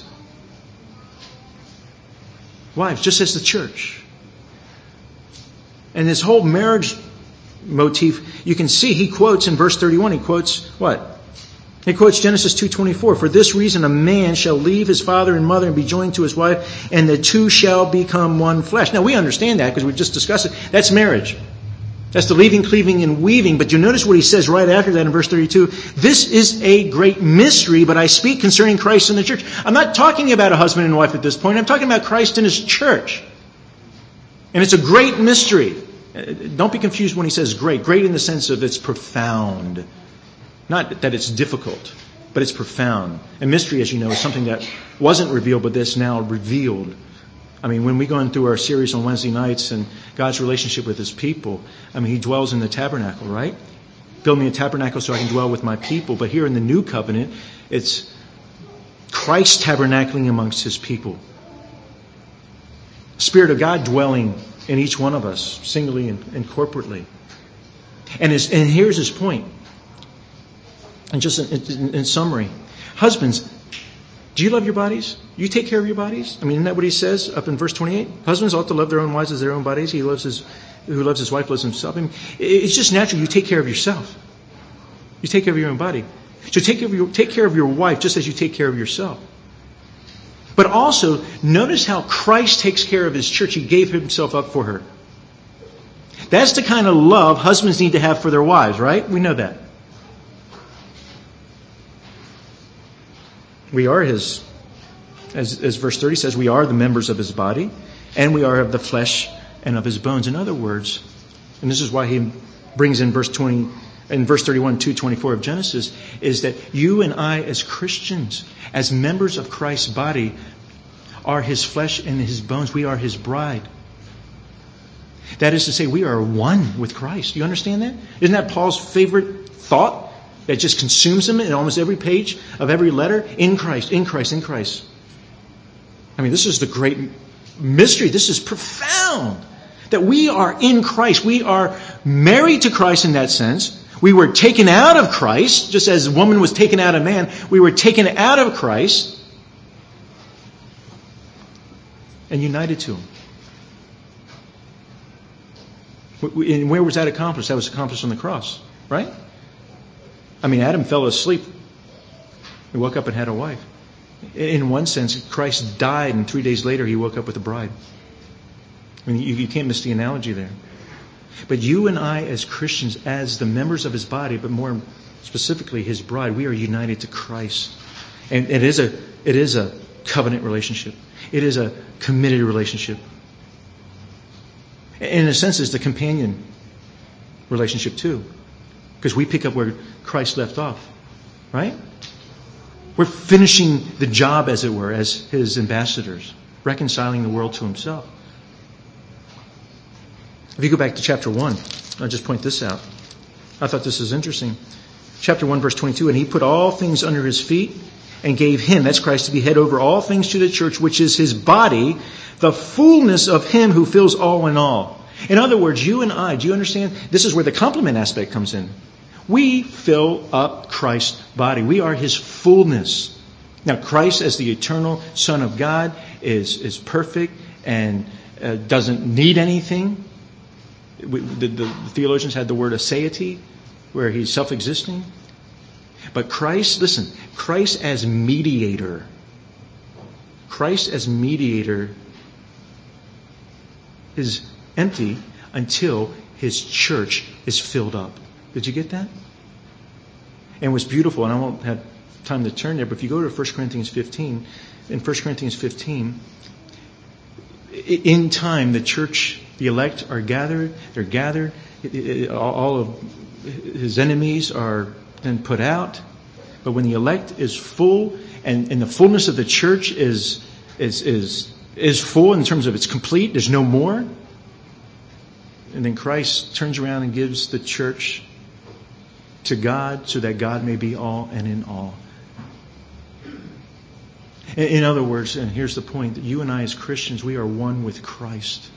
Wives, just as the church. And this whole marriage motif, you can see he quotes in verse thirty-one, he quotes what? He quotes Genesis two twenty-four. For this reason a man shall leave his father and mother and be joined to his wife, and the two shall become one flesh. Now we understand that because we've just discussed it. That's marriage. That's the leaving, cleaving, and weaving. But you notice what he says right after that in verse thirty-two. This is a great mystery, but I speak concerning Christ and the church. I'm not talking about a husband and wife at this point. I'm talking about Christ and His church. And it's a great mystery. Don't be confused when he says great. Great in the sense of it's profound. Not that it's difficult, but it's profound. And mystery, as you know, is something that wasn't revealed, but that's now revealed. I mean, when we go through our series on Wednesday nights and God's relationship with His people, I mean, He dwells in the tabernacle, right? build me a tabernacle so I can dwell with my people. But here in the new covenant, it's Christ tabernacling amongst his people. Spirit of God dwelling in each one of us, singly and, and corporately. And, his, and here's his point. And just in, in, in summary, husbands, do you love your bodies? You take care of your bodies? I mean, isn't that what he says up in verse twenty-eight? Husbands ought to love their own wives as their own bodies. He loves his, who loves his wife loves himself. I mean, it's just natural. You take care of yourself. You take care of your own body. So take care of your, take care of your wife just as you take care of yourself. But also, notice how Christ takes care of his church. He gave himself up for her. That's the kind of love husbands need to have for their wives, right? We know that. We are his, as, as verse thirty says, we are the members of his body, and we are of the flesh and of his bones. In other words, and this is why he brings in verse twenty, in verse thirty-one, two twenty-four of Genesis, is that you and I as Christians, as members of Christ's body, are his flesh and his bones. We are his bride. That is to say, we are one with Christ. Do you understand that? Isn't that Paul's favorite thought? That just consumes him in almost every page of every letter. In Christ, in Christ, in Christ. I mean, this is the great mystery. This is profound. That we are in Christ. We are married to Christ in that sense. We were taken out of Christ, just as a woman was taken out of man. We were taken out of Christ and united to him. And where was that accomplished? That was accomplished on the cross, right? I mean, Adam fell asleep. He woke up and had a wife. In one sense, Christ died, and three days later he woke up with a bride. I mean, you, you can't miss the analogy there. But you and I as Christians, as the members of his body, but more specifically his bride, we are united to Christ. And it is a, it is a covenant relationship. It is a committed relationship. In a sense, it's the companion relationship too. Because we pick up where Christ left off. Right? We're finishing the job, as it were, as his ambassadors, reconciling the world to himself. If you go back to chapter one, I'll just point this out. I thought this was interesting. Chapter one, verse twenty-two, and he put all things under his feet and gave him, that's Christ, to be head over all things to the church, which is his body, the fullness of him who fills all in all. In other words, you and I, do you understand? This is where the complement aspect comes in. We fill up Christ's body. We are his fullness. Now, Christ as the eternal Son of God is, is perfect and uh, doesn't need anything. We, the, the theologians had the word aseity, where he's self-existing. But Christ, listen, Christ as mediator, Christ as mediator is empty until his church is filled up. Did you get that? And what's beautiful, and I won't have time to turn there, but if you go to First Corinthians fifteen, in First Corinthians fifteen, in time the church, the elect are gathered, they're gathered, all of his enemies are then put out. But when the elect is full, and, and the fullness of the church is, is, is, is full in terms of it's complete, there's no more. And then Christ turns around and gives the church to God so that God may be all and in all. In, in other words, and here's the point, that you and I as Christians, we are one with Christ.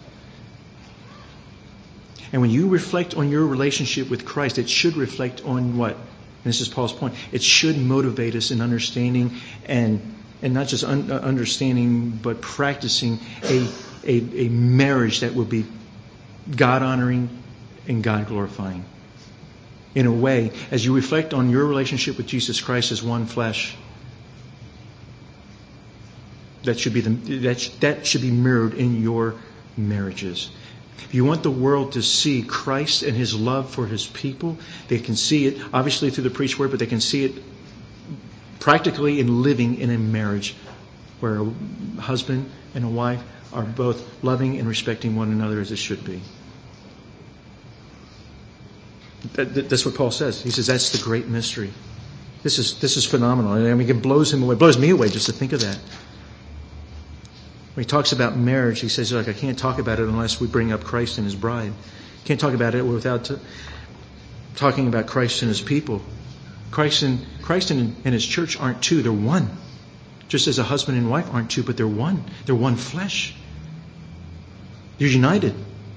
And when you reflect on your relationship with Christ, it should reflect on what? And this is Paul's point. It should motivate us in understanding and and not just un- understanding, but practicing a, a, a marriage that will be God-honoring and God-glorifying. In a way, as you reflect on your relationship with Jesus Christ as one flesh, that should be the, that, sh- that should be mirrored in your marriages. If you want the world to see Christ and his love for his people, they can see it obviously through the preached word, but they can see it practically in living in a marriage where a husband and a wife are both loving and respecting one another as it should be. That, that, that's what Paul says. He says that's the great mystery. This is this is phenomenal. I mean, it blows him away. It blows me away just to think of that. When he talks about marriage, he says, like, I can't talk about it unless we bring up Christ and his bride. Can't talk about it without... To... talking about Christ and his people. Christ and Christ and, and his church aren't two, they're one. Just as a husband and wife aren't two, but they're one. They're one flesh. They're united.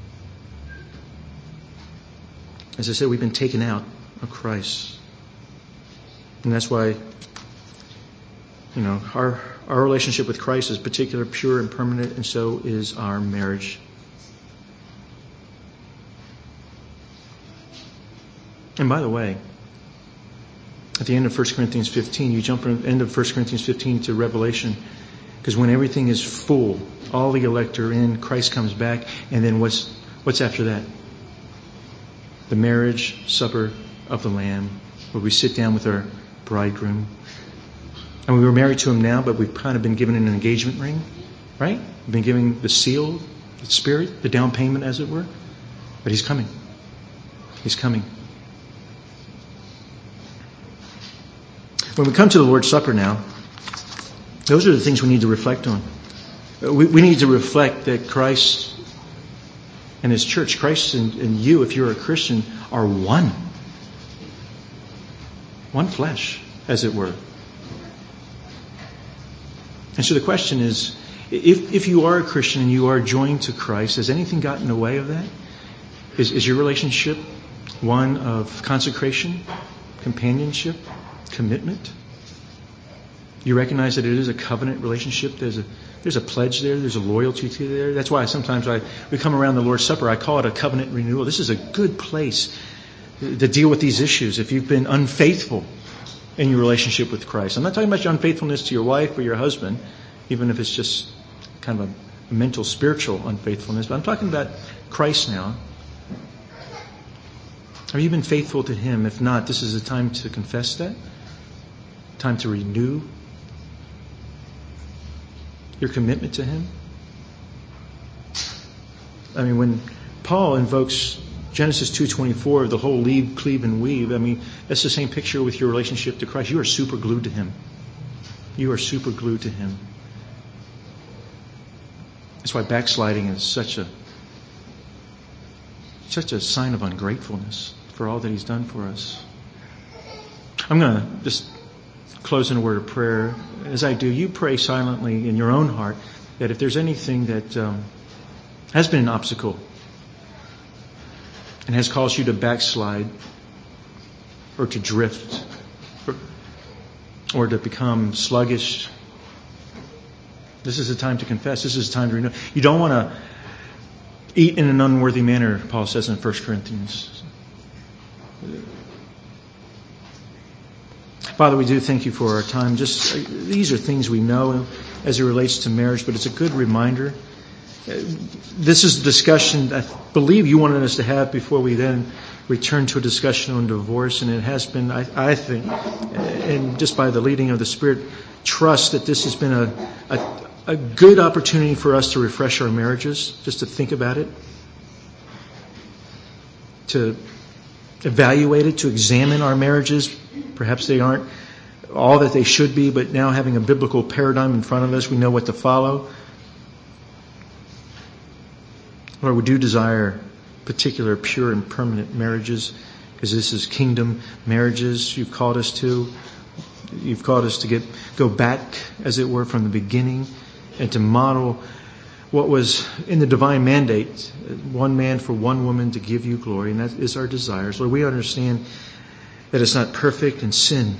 As I said, we've been taken out of Christ. And that's why, you know, our our relationship with Christ is particular, pure, and permanent, and so is our marriage. And by the way, at the end of First Corinthians fifteen, you jump from the end of First Corinthians fifteen to Revelation, because when everything is full, all the elect are in, Christ comes back, and then what's what's after that? The marriage supper of the Lamb, where we sit down with our bridegroom. And we were married to him now, but we've kind of been given an engagement ring, right? We've been given the seal, the Spirit, the down payment, as it were. But he's coming. He's coming. When we come to the Lord's Supper now, those are the things we need to reflect on. We, we need to reflect that Christ and his church, Christ and, and you, if you're a Christian, are one. One flesh, as it were. And so the question is, if, if you are a Christian and you are joined to Christ, has anything gotten in the way of that? Is, is your relationship one of consecration, companionship, commitment? You recognize that it is a covenant relationship. There's a there's a pledge there. There's a loyalty to there. That's why sometimes I we come around the Lord's Supper. I call it a covenant renewal. This is a good place to deal with these issues. If you've been unfaithful in your relationship with Christ, I'm not talking about your unfaithfulness to your wife or your husband, even if it's just kind of a mental, spiritual unfaithfulness. But I'm talking about Christ now. Have you been faithful to him? If not, this is a time to confess that. Time to renew your commitment to him. I mean, when Paul invokes Genesis two twenty-four, the whole leave, cleave, and weave, I mean, that's the same picture with your relationship to Christ. You are super glued to him. You are super glued to him. That's why backsliding is such a such a sign of ungratefulness for all that he's done for us. I'm going to just close in a word of prayer. As I do, you pray silently in your own heart that if there's anything that um, has been an obstacle and has caused you to backslide or to drift or, or to become sluggish, this is a time to confess. This is a time to renew. You don't want to eat in an unworthy manner, Paul says in First Corinthians. Father, we do thank you for our time. Just these are things we know as it relates to marriage, but it's a good reminder. This is a discussion I believe you wanted us to have before we then return to a discussion on divorce, and it has been, I, I think, and just by the leading of the Spirit, trust that this has been a, a, a good opportunity for us to refresh our marriages, just to think about it, to evaluate it, to examine our marriages. Perhaps they aren't all that they should be, but now having a biblical paradigm in front of us, we know what to follow. Lord, we do desire particular, pure, and permanent marriages, because this is kingdom marriages you've called us to. You've called us to get go back, as it were, from the beginning and to model what was in the divine mandate, one man for one woman to give you glory, and that is our desires. Lord, we understand that it's not perfect, and sin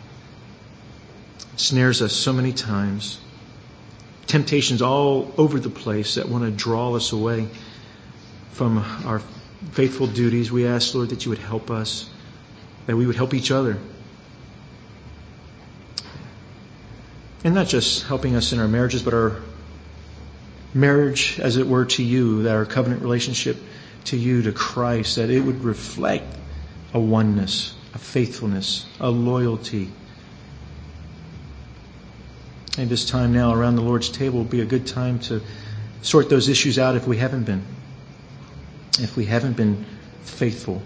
snares us so many times. Temptations all over the place that want to draw us away from our faithful duties. We ask, Lord, that you would help us, that we would help each other. And not just helping us in our marriages, but our marriage, as it were, to you, that our covenant relationship to you, to Christ, that it would reflect a oneness, a faithfulness, a loyalty. And this time now around the Lord's table will be a good time to sort those issues out if we haven't been. If we haven't been faithful.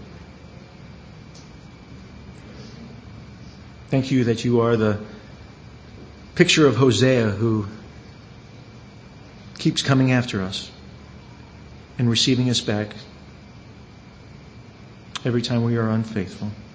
Thank you that you are the picture of Hosea who keeps coming after us and receiving us back. every time we are unfaithful.